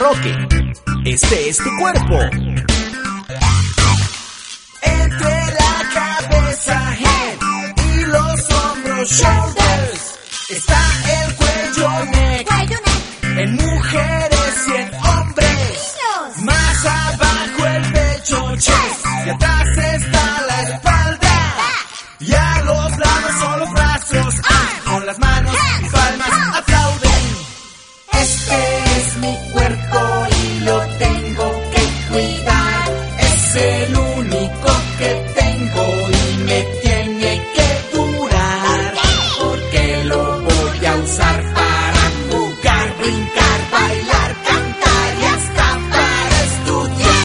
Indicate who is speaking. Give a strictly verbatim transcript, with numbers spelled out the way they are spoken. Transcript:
Speaker 1: Roque. Este es tu cuerpo.
Speaker 2: Entre la cabeza, head, y los hombros, shoulders, está el cuello, neck,
Speaker 3: Cuello, neck.
Speaker 2: en mujeres y en hombres.
Speaker 3: Niños.
Speaker 2: Más abajo el pecho, chest, y atrás está la espalda. Y a los lados son los brazos, ah, con las manos y palmas